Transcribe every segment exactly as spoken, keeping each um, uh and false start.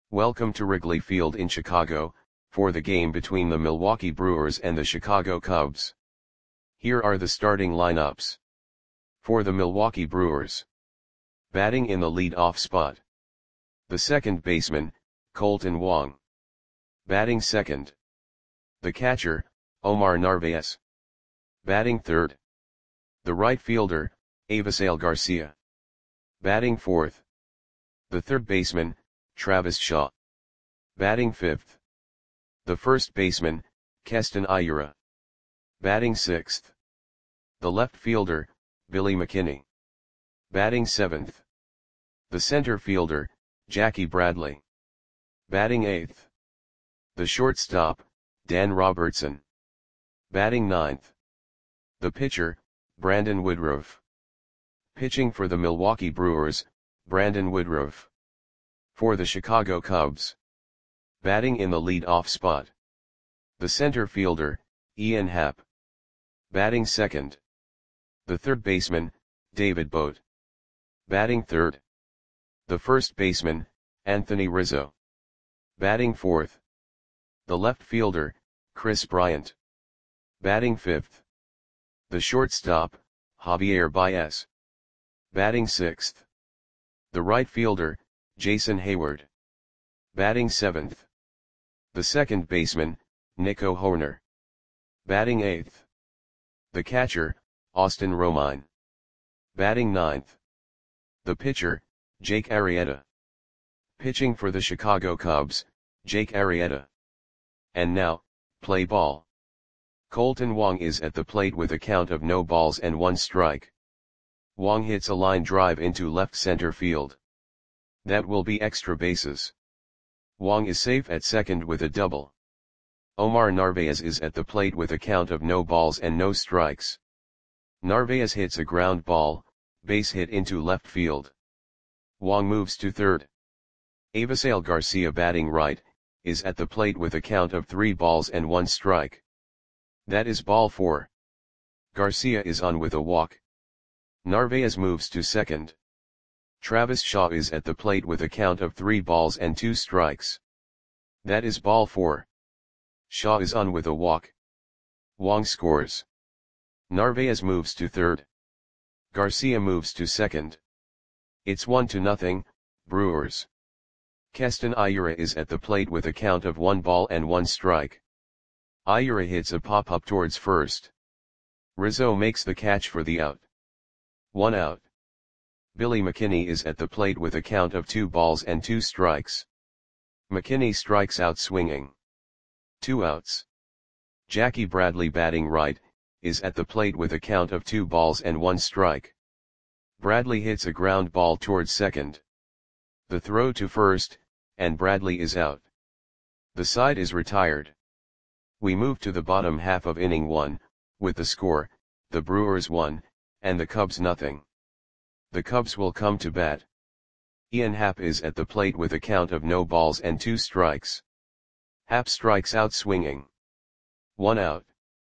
Welcome to Wrigley Field in Chicago, for the game between the Milwaukee Brewers and the Chicago Cubs. Here are the starting lineups. For the Milwaukee Brewers. Batting in the lead-off spot. The second baseman, Kolten Wong. Batting second. The catcher, Omar Narvaez. Batting third. The right fielder, Avisail Garcia. Batting fourth. The third baseman, Travis Shaw. Batting fifth. The first baseman, Keston Hiura. Batting sixth. The left fielder, Billy McKinney. Batting seventh. The center fielder, Jackie Bradley. Batting eighth. The shortstop, Dan Robertson. Batting ninth. The pitcher, Brandon Woodruff. Pitching for the Milwaukee Brewers, Brandon Woodruff. For the Chicago Cubs. Batting in the lead-off spot. The center fielder, Ian Happ. Batting second. The third baseman, David Bote. Batting third. The first baseman, Anthony Rizzo. Batting fourth. The left fielder, Chris Bryant. Batting fifth. The shortstop, Javier Baez. Batting sixth. The right fielder, Jason Hayward. Batting seventh. The second baseman, Nico Hoerner. Batting eighth. The catcher, Austin Romine. Batting ninth. The pitcher, Jake Arrieta. Pitching for the Chicago Cubs, Jake Arrieta. And now, play ball. Kolten Wong is at the plate with a count of no balls and one strike. Wong hits a line drive into left center field. That will be extra bases. Wong is safe at second with a double. Omar Narvaez is at the plate with a count of no balls and no strikes. Narvaez hits a ground ball, base hit into left field. Wong moves to third. Avisail Garcia, batting right, is at the plate with a count of three balls and one strike. That is ball four. Garcia is on with a walk. Narvaez moves to second. Travis Shaw is at the plate with a count of three balls and two strikes. That is ball four. Shaw is on with a walk. Wong scores. Narvaez moves to third. Garcia moves to second. It's one to nothing, Brewers. Keston Hiura is at the plate with a count of one ball and one strike. Hiura hits a pop-up towards first. Rizzo makes the catch for the out. One out. Billy McKinney is at the plate with a count of two balls and two strikes. McKinney strikes out swinging. Two outs. Jackie Bradley, batting right, is at the plate with a count of two balls and one strike. Bradley hits a ground ball towards second. The throw to first, and Bradley is out. The side is retired. We move to the bottom half of inning one, with the score, the Brewers one, and the Cubs nothing. The Cubs will come to bat. Ian Happ is at the plate with a count of no balls and two strikes. Happ strikes out swinging. One out.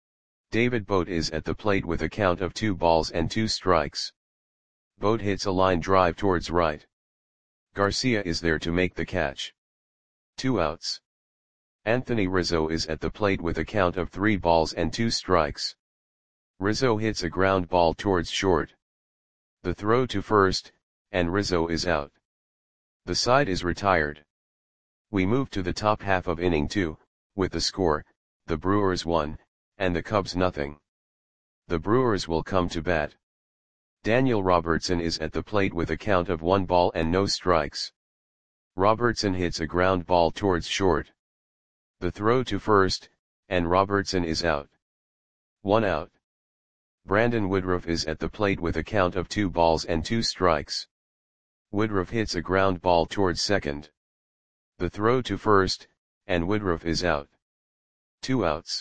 David Bote is at the plate with a count of two balls and two strikes. Bote hits a line drive towards right. Garcia is there to make the catch. Two outs. Anthony Rizzo is at the plate with a count of three balls and two strikes. Rizzo hits a ground ball towards short. The throw to first, and Rizzo is out. The side is retired. We move to the top half of inning two, with the score, the Brewers one, and the Cubs nothing. The Brewers will come to bat. Daniel Robertson is at the plate with a count of one ball and no strikes. Robertson hits a ground ball towards short. The throw to first, and Robertson is out. One out. Brandon Woodruff is at the plate with a count of two balls and two strikes. Woodruff hits a ground ball towards second. The throw to first, and Woodruff is out. Two outs.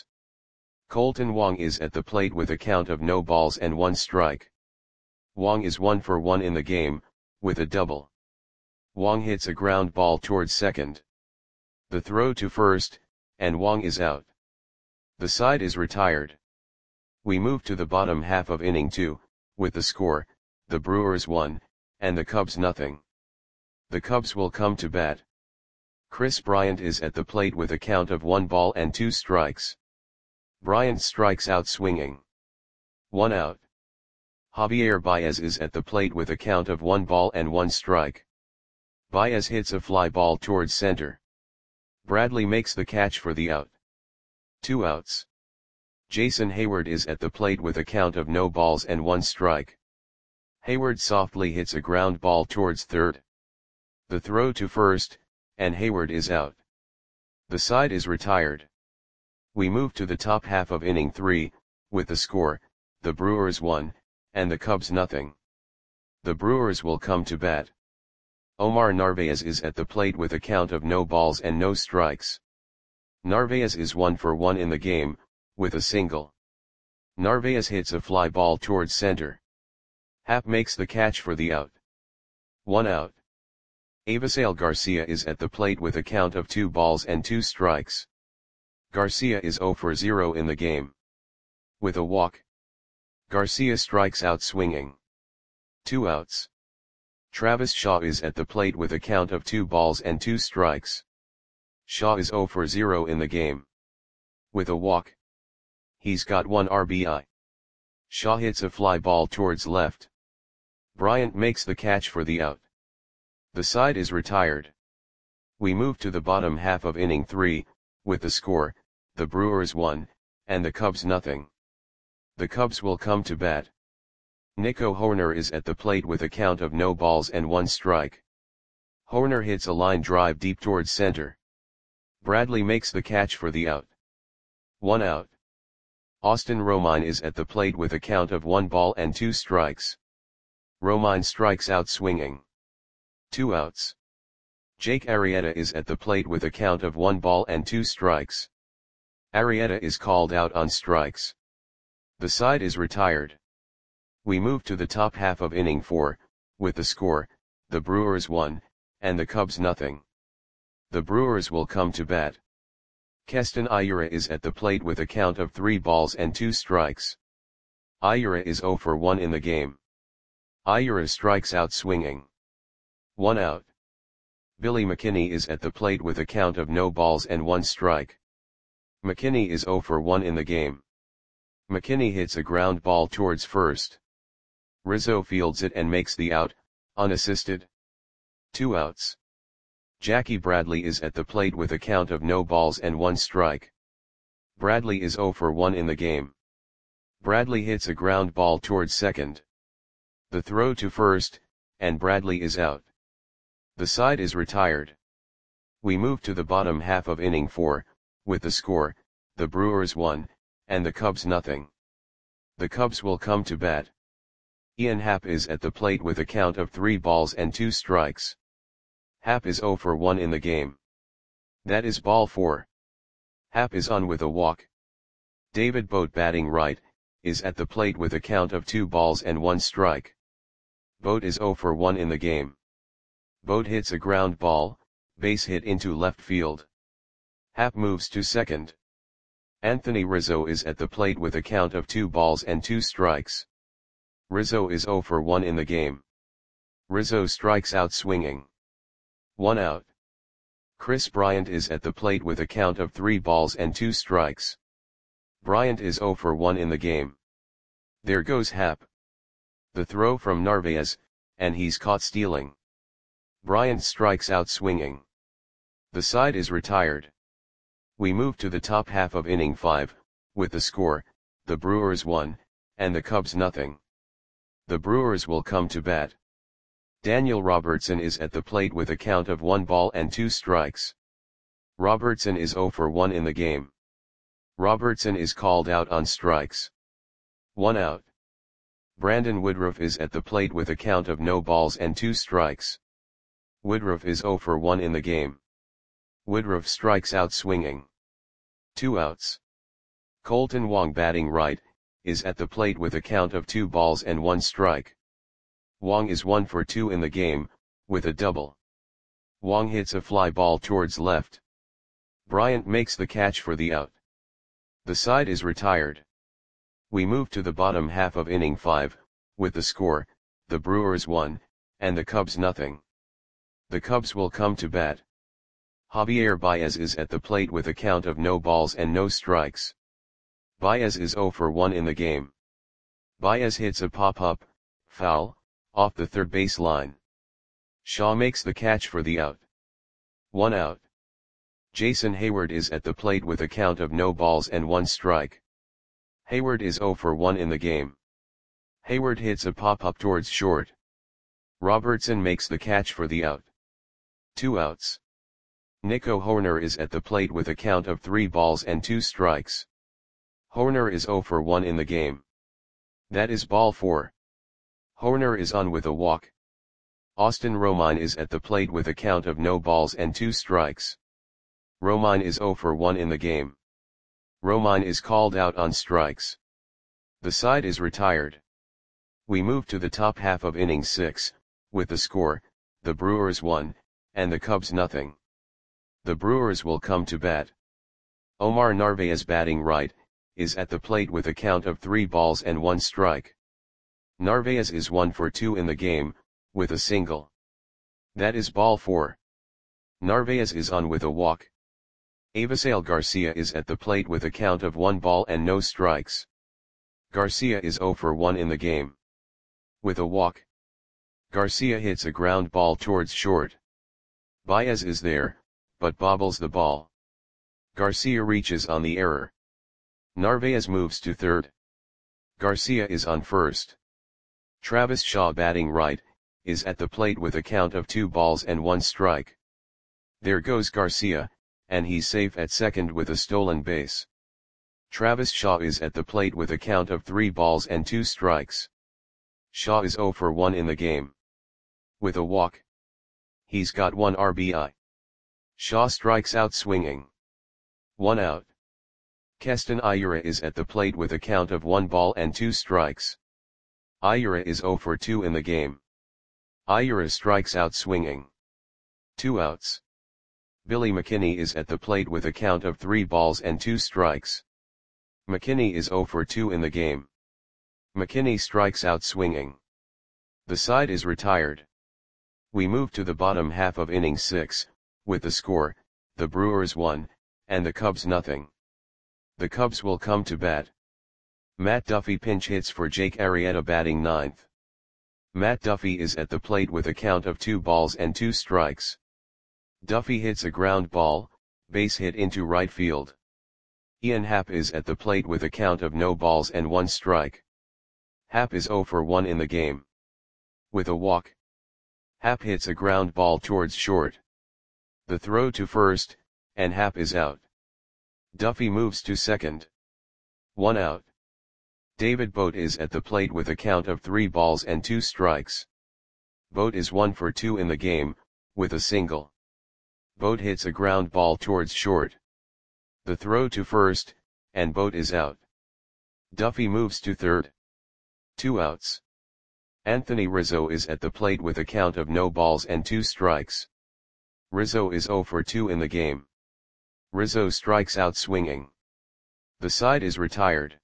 Kolten Wong is at the plate with a count of no balls and one strike. Wong is one for one in the game, with a double. Wong hits a ground ball towards second. The throw to first, and Wong is out. The side is retired. We move to the bottom half of inning two, with the score, the Brewers one, and the Cubs nothing. The Cubs will come to bat. Kris Bryant is at the plate with a count of one ball and two strikes. Bryant strikes out swinging. One out. Javier Baez is at the plate with a count of one ball and one strike. Baez hits a fly ball towards center. Bradley makes the catch for the out. Two outs. Jason Heyward is at the plate with a count of no balls and one strike. Heyward softly hits a ground ball towards third. The throw to first, and Heyward is out. The side is retired. We move to the top half of inning three, with the score, the Brewers one, and the Cubs nothing. The Brewers will come to bat. Omar Narvaez is at the plate with a count of no balls and no strikes. Narvaez is one for one in the game, with a single. Narvaez hits a fly ball towards center. Happ makes the catch for the out. One out. Avisail Garcia is at the plate with a count of two balls and two strikes. Garcia is zero for zero in the game. With a walk. Garcia strikes out swinging. Two outs. Travis Shaw is at the plate with a count of two balls and two strikes. Shaw is zero for zero in the game. With a walk. He's got one R B I. Shaw hits a fly ball towards left. Bryant makes the catch for the out. The side is retired. We move to the bottom half of inning three, with the score, the Brewers one, and the Cubs nothing. The Cubs will come to bat. Nico Hoerner is at the plate with a count of no balls and one strike. Hoerner hits a line drive deep towards center. Bradley makes the catch for the out. One out. Austin Romine is at the plate with a count of one ball and two strikes. Romine strikes out swinging. Two outs. Jake Arrieta is at the plate with a count of one ball and two strikes. Arrieta is called out on strikes. The side is retired. We move to the top half of inning four, with the score, the Brewers one, and the Cubs nothing. The Brewers will come to bat. Keston Hiura is at the plate with a count of three balls and two strikes. Hiura is zero for one in the game. Hiura strikes out swinging. One out. Billy McKinney is at the plate with a count of no balls and one strike. McKinney is zero for one in the game. McKinney hits a ground ball towards first. Rizzo fields it and makes the out, unassisted. Two outs. Jackie Bradley is at the plate with a count of no balls and one strike. Bradley is zero for one in the game. Bradley hits a ground ball towards second. The throw to first, and Bradley is out. The side is retired. We move to the bottom half of inning four, with the score, the Brewers one, and the Cubs nothing. The Cubs will come to bat. Ian Happ is at the plate with a count of three balls and two strikes. Happ is zero for one in the game. That is ball four. Happ is on with a walk. David Bote, batting right, is at the plate with a count of two balls and one strike. Bote is zero for one in the game. Bote hits a ground ball, base hit into left field. Happ moves to second. Anthony Rizzo is at the plate with a count of two balls and two strikes. Rizzo is zero for one in the game. Rizzo strikes out swinging. One out. Kris Bryant is at the plate with a count of three balls and two strikes. Bryant is zero for one in the game. There goes Happ. The throw from Narvaez, and he's caught stealing. Bryant strikes out swinging. The side is retired. We move to the top half of inning five, with the score, the Brewers one, and the Cubs nothing. The Brewers will come to bat. Daniel Robertson is at the plate with a count of one ball and two strikes. Robertson is zero for one in the game. Robertson is called out on strikes. One out. Brandon Woodruff is at the plate with a count of no balls and two strikes. Woodruff is zero for one in the game. Woodruff strikes out swinging. Two outs. Colton Wong, batting right, is at the plate with a count of two balls and one strike. Wong is one for two in the game, with a double. Wong hits a fly ball towards left. Bryant makes the catch for the out. The side is retired. We move to the bottom half of inning five, with the score, the Brewers one, and the Cubs nothing. The Cubs will come to bat. Javier Baez is at the plate with a count of no balls and no strikes. Baez is zero for one in the game. Baez hits a pop-up, foul, off the third base line. Shaw makes the catch for the out. One out. Jason Heyward is at the plate with a count of no balls and one strike. Heyward is zero for one in the game. Heyward hits a pop-up towards short. Robertson makes the catch for the out. Two outs. Nico Hoerner is at the plate with a count of three balls and two strikes. Hoerner is zero for one in the game. That is ball four. Hoerner is on with a walk. Austin Romine is at the plate with a count of no balls and two strikes. Romine is zero for one in the game. Romine is called out on strikes. The side is retired. We move to the top half of inning six, with the score, the Brewers one, and the Cubs nothing. The Brewers will come to bat. Omar Narvaez, batting right, is at the plate with a count of three balls and one strike. Narvaez is one for two in the game, with a single. That is ball four. Narvaez is on with a walk. Avisail Garcia is at the plate with a count of one ball and no strikes. Garcia is zero for one in the game. With a walk. Garcia hits a ground ball towards short. Baez is there, but bobbles the ball. Garcia reaches on the error. Narvaez moves to third. Garcia is on first. Travis Shaw, batting right, is at the plate with a count of two balls and one strike. There goes Garcia, and he's safe at second with a stolen base. Travis Shaw is at the plate with a count of three balls and two strikes. Shaw is zero for one in the game. With a walk. He's got one R B I. Shaw strikes out swinging. One out. Keston Hiura is at the plate with a count of one ball and two strikes. Hiura is zero for two in the game. Hiura strikes out swinging. Two outs. Billy McKinney is at the plate with a count of three balls and two strikes. McKinney is zero for two in the game. McKinney strikes out swinging. The side is retired. We move to the bottom half of inning six, with the score, the Brewers one, and the Cubs nothing. The Cubs will come to bat. Matt Duffy pinch hits for Jake Arrieta, batting ninth. Matt Duffy is at the plate with a count of two balls and two strikes. Duffy hits a ground ball, base hit into right field. Ian Happ is at the plate with a count of no balls and one strike. Happ is zero for one in the game. With a walk. Happ hits a ground ball towards short. The throw to first, and Happ is out. Duffy moves to second. One out. David Bote is at the plate with a count of three balls and two strikes. Bote is one for two in the game, with a single. Bote hits a ground ball towards short. The throw to first, and Bote is out. Duffy moves to third. Two outs. Anthony Rizzo is at the plate with a count of no balls and two strikes. Rizzo is zero for two in the game. Rizzo strikes out swinging. The side is retired.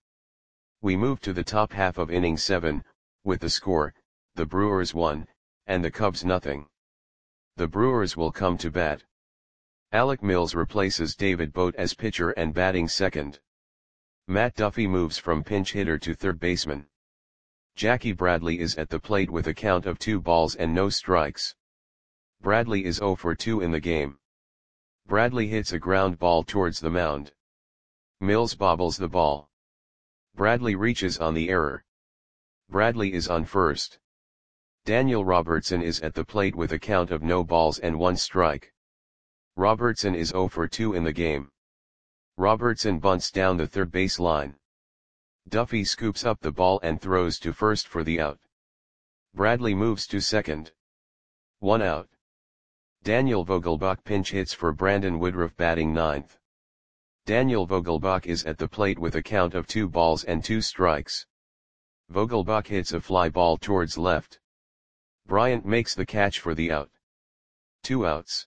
We move to the top half of inning seven, with the score, the Brewers one, and the Cubs nothing. The Brewers will come to bat. Alec Mills replaces David Bote as pitcher and batting second. Matt Duffy moves from pinch hitter to third baseman. Jackie Bradley is at the plate with a count of two balls and no strikes. Bradley is zero for two in the game. Bradley hits a ground ball towards the mound. Mills bobbles the ball. Bradley reaches on the error. Bradley is on first. Daniel Robertson is at the plate with a count of no balls and one strike. Robertson is zero for two in the game. Robertson bunts down the third base line. Duffy scoops up the ball and throws to first for the out. Bradley moves to second. One out. Daniel Vogelbach pinch hits for Brandon Woodruff, batting ninth. Daniel Vogelbach is at the plate with a count of two balls and two strikes. Vogelbach hits a fly ball towards left. Bryant makes the catch for the out. Two outs.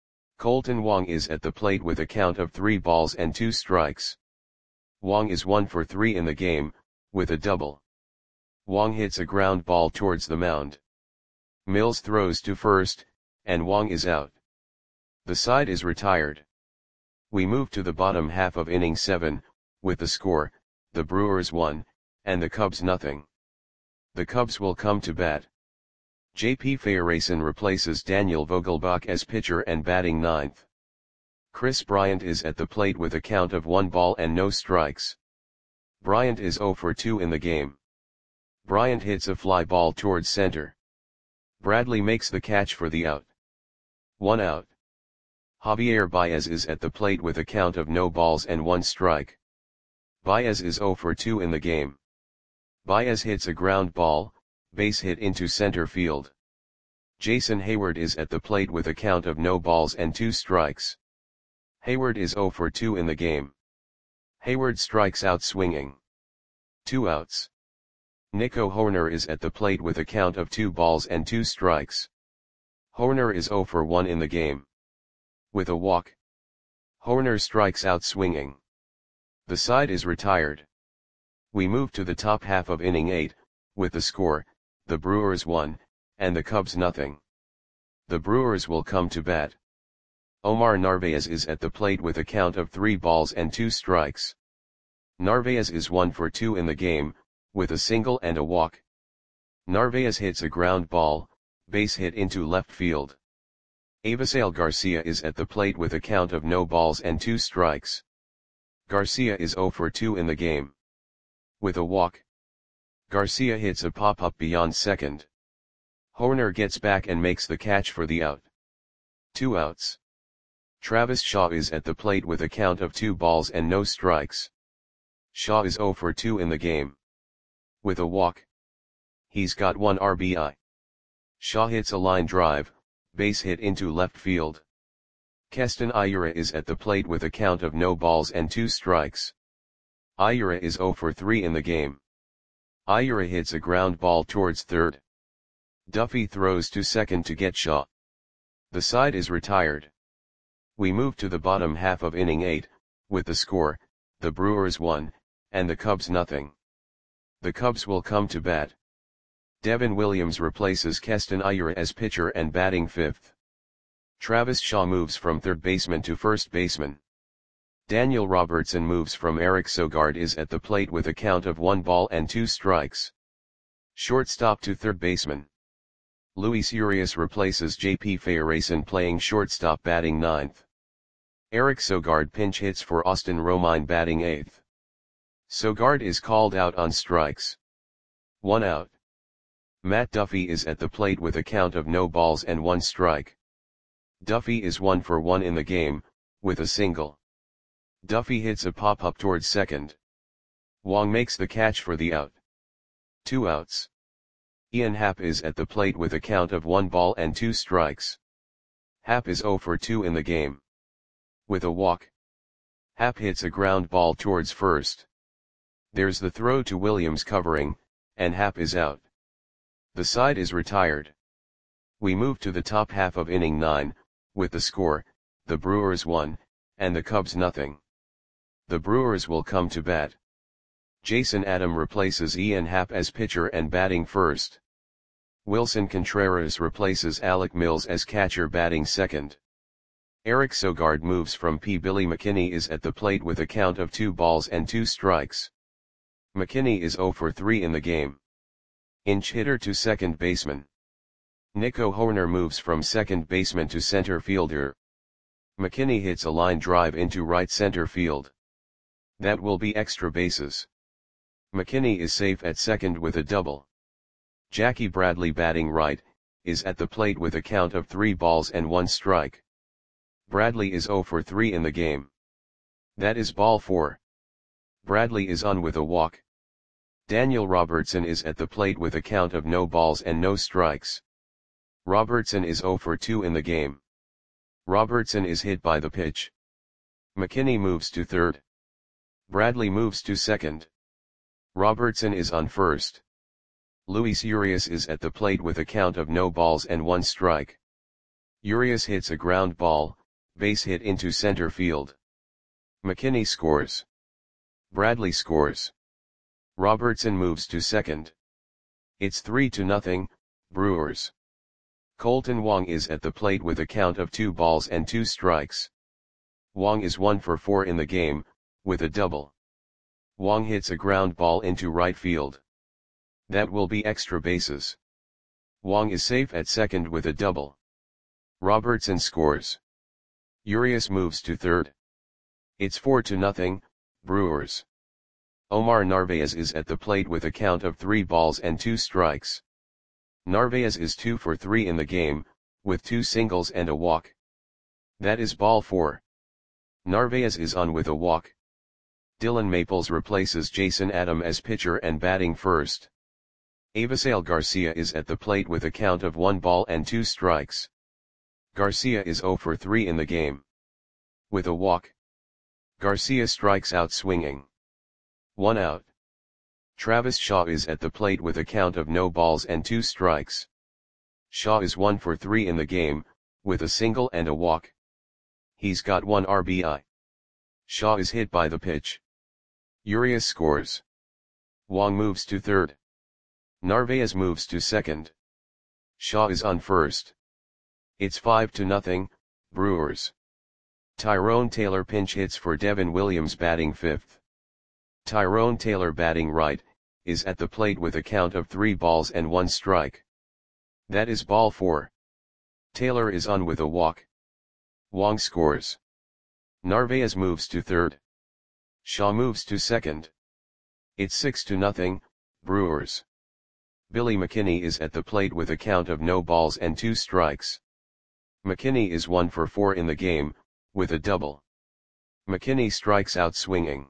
Colton Wong is at the plate with a count of three balls and two strikes. Wong is one for three in the game, with a double. Wong hits a ground ball towards the mound. Mills throws to first, and Wong is out. The side is retired. We move to the bottom half of inning seven, with the score, the Brewers one, and the Cubs nothing. The Cubs will come to bat. J P Feyereisen replaces Daniel Vogelbach as pitcher and batting ninth. Chris Bryant is at the plate with a count of one ball and no strikes. Bryant is zero for two in the game. Bryant hits a fly ball towards center. Bradley makes the catch for the out. One out. Javier Baez is at the plate with a count of no balls and one strike. Baez is zero for two in the game. Baez hits a ground ball, base hit into center field. Jason Hayward is at the plate with a count of no balls and two strikes. Hayward is zero for two in the game. Hayward strikes out swinging. Two outs. Nico Hoerner is at the plate with a count of two balls and two strikes. Hoerner is zero for one in the game. With a walk. Hoerner strikes out swinging. The side is retired. We move to the top half of inning eight, with the score, the Brewers one, and the Cubs nothing. The Brewers will come to bat. Omar Narvaez is at the plate with a count of three balls and two strikes. Narvaez is one for two in the game, with a single and a walk. Narvaez hits a ground ball, base hit into left field. Avisail Garcia is at the plate with a count of no balls and two strikes. Garcia is zero for two in the game. With a walk. Garcia hits a pop-up beyond second. Hoerner gets back and makes the catch for the out. Two outs. Travis Shaw is at the plate with a count of two balls and no strikes. Shaw is zero for two in the game. With a walk. He's got one R B I. Shaw hits a line drive, base hit into left field. Keston Hiura is at the plate with a count of no balls and two strikes. Hiura is zero for three in the game. Hiura hits a ground ball towards third. Duffy throws to second to get Shaw. The side is retired. We move to the bottom half of inning eight, with the score, the Brewers one, and the Cubs nothing. The Cubs will come to bat. Devin Williams replaces Keston Hiura as pitcher and batting fifth. Travis Shaw moves from third baseman to first baseman. Daniel Robertson moves from Eric Sogard is at the plate with a count of one ball and two strikes. Shortstop to third baseman. Luis Urias replaces J P Feyereisen playing shortstop batting ninth. Eric Sogard pinch hits for Austin Romine batting eighth. Sogard is called out on strikes. One out. Matt Duffy is at the plate with a count of no balls and one strike. Duffy is one for one in the game, with a single. Duffy hits a pop-up towards second. Wong makes the catch for the out. Two outs. Ian Happ is at the plate with a count of one ball and two strikes. Happ is zero for two in the game. With a walk. Happ hits a ground ball towards first. There's the throw to Williams covering, and Happ is out. The side is retired. We move to the top half of inning nine, with the score, the Brewers one, and the Cubs nothing. The Brewers will come to bat. Jason Adam replaces Ian Happ as pitcher and batting first. Wilson Contreras replaces Alec Mills as catcher batting second. Eric Sogard moves from P. Billy McKinney is at the plate with a count of two balls and two strikes. McKinney is zero for three in the game. Inch hitter to second baseman. Nico Hoerner moves from second baseman to center fielder. McKinney hits a line drive into right center field. That will be extra bases. McKinney is safe at second with a double. Jackie Bradley batting right, is at the plate with a count of three balls and one strike. Bradley is zero for three in the game. That is ball four. Bradley is on with a walk. Daniel Robertson is at the plate with a count of no balls and no strikes. Robertson is zero for two in the game. Robertson is hit by the pitch. McKinney moves to third. Bradley moves to second. Robertson is on first. Luis Urias is at the plate with a count of no balls and one strike. Urias hits a ground ball, base hit into center field. McKinney scores. Bradley scores. Robertson moves to second. It's three to nothing, Brewers. Kolten Wong is at the plate with a count of two balls and two strikes. Wong is one for four in the game, with a double. Wong hits a ground ball into right field. That will be extra bases. Wong is safe at second with a double. Robertson scores. Urias moves to third. It's four to nothing, Brewers. Omar Narvaez is at the plate with a count of three balls and two strikes. Narvaez is two for three in the game, with two singles and a walk. That is ball four. Narvaez is on with a walk. Dylan Maples replaces Jason Adam as pitcher and batting first. Avisail Garcia is at the plate with a count of one ball and two strikes. Garcia is zero for three in the game. With a walk. Garcia strikes out swinging. One out. Travis Shaw is at the plate with a count of no balls and two strikes. Shaw is one for three in the game, with a single and a walk. He's got one R B I. Shaw is hit by the pitch. Urias scores. Wong moves to third. Narvaez moves to second. Shaw is on first. It's five to nothing, Brewers. Tyrone Taylor pinch hits for Devin Williams batting fifth. Tyrone Taylor batting right, is at the plate with a count of three balls and one strike. That is ball four. Taylor is on with a walk. Wong scores. Narvaez moves to third. Shaw moves to second. It's six to nothing, Brewers. Billy McKinney is at the plate with a count of no balls and two strikes. McKinney is one for four in the game, with a double. McKinney strikes out swinging.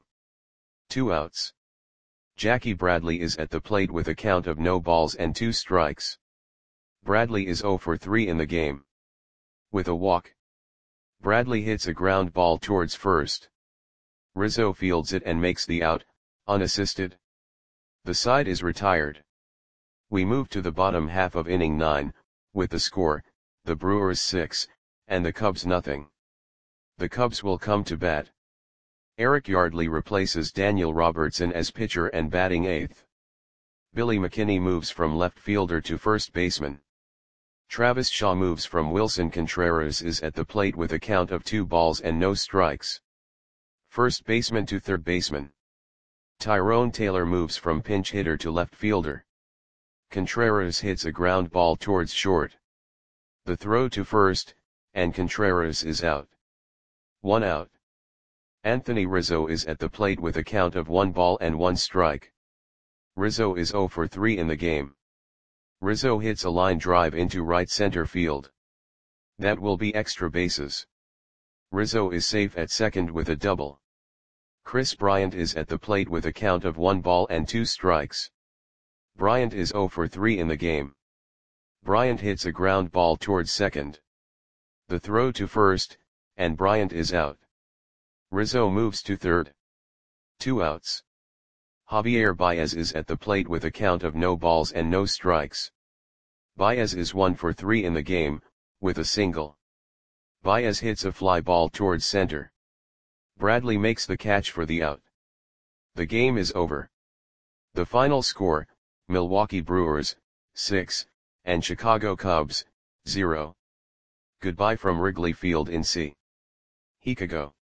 Two outs. Jackie Bradley is at the plate with a count of no balls and two strikes. Bradley is zero for three in the game. With a walk. Bradley hits a ground ball towards first. Rizzo fields it and makes the out, unassisted. The side is retired. We move to the bottom half of inning nine, with the score, the Brewers six, and the Cubs nothing. The Cubs will come to bat. Eric Yardley replaces Daniel Robertson as pitcher and batting eighth. Billy McKinney moves from left fielder to first baseman. Travis Shaw moves from Wilson Contreras is at the plate with a count of two balls and no strikes. First baseman to third baseman. Tyrone Taylor moves from pinch hitter to left fielder. Contreras hits a ground ball towards short. The throw to first, and Contreras is out. One out. Anthony Rizzo is at the plate with a count of one ball and one strike. Rizzo is zero for three in the game. Rizzo hits a line drive into right center field. That will be extra bases. Rizzo is safe at second with a double. Chris Bryant is at the plate with a count of one ball and two strikes. Bryant is zero for three in the game. Bryant hits a ground ball towards second. The throw to first, and Bryant is out. Rizzo moves to third. Two outs. Javier Baez is at the plate with a count of no balls and no strikes. Baez is one for three in the game, with a single. Baez hits a fly ball towards center. Bradley makes the catch for the out. The game is over. The final score, Milwaukee Brewers, six, and Chicago Cubs, zero. Goodbye from Wrigley Field in Chicago.